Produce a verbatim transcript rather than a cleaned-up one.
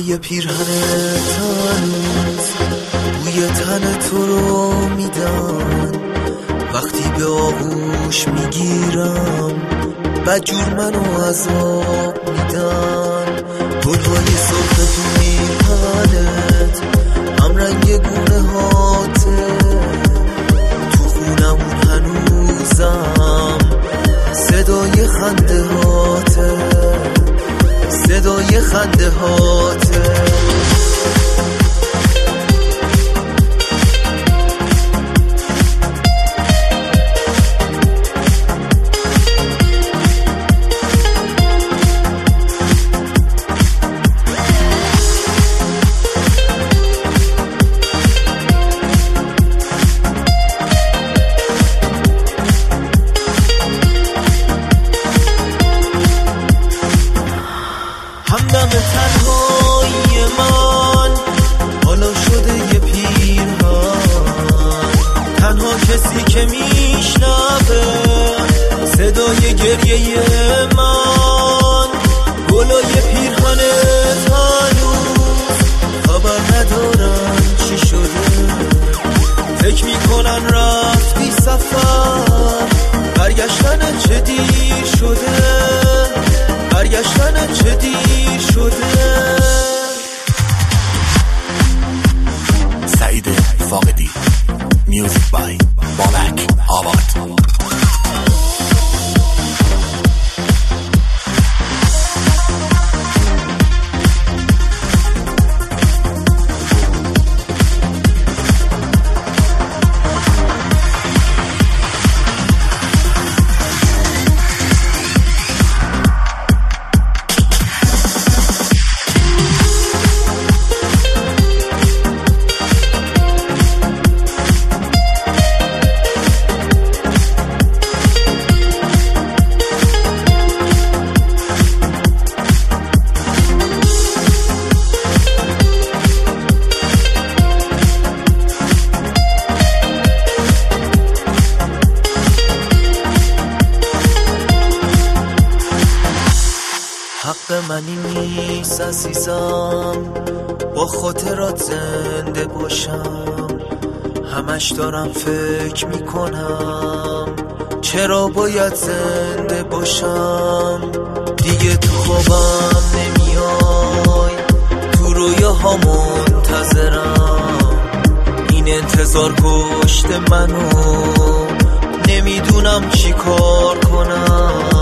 جلوی پیرهنت هنوز بوی تن تو رو میدن، وقتی به آغوش میگیرم بدجور منو عذاب میدن. گلهای سرخ تو پیرهنت هم رنگ گونه هاته، تو خونمون هنوزم صدای خنده هاته، صدای خنده هاته. همدم تنهایی من حالا شده یه پیرهن، تنها کسی که میشنوه صدای گریه من. گلای پیرهنت هنوز خبر ندارن چی شده، فکر میکنن رفتی سفر، برگشتن چه دیر شده، برگشتن چه دیر شده. سعید فاقدی، میوزیک بای بابک آباد. حق منی نیست عزیزم با خاطرات زنده باشم، همش دارم فکر میکنم چرا باید زنده باشم. دیگه تو خوابم نمیای، تو رویاها منتظرم، این انتظار کشته منو، نمیدونم چی کار کنم.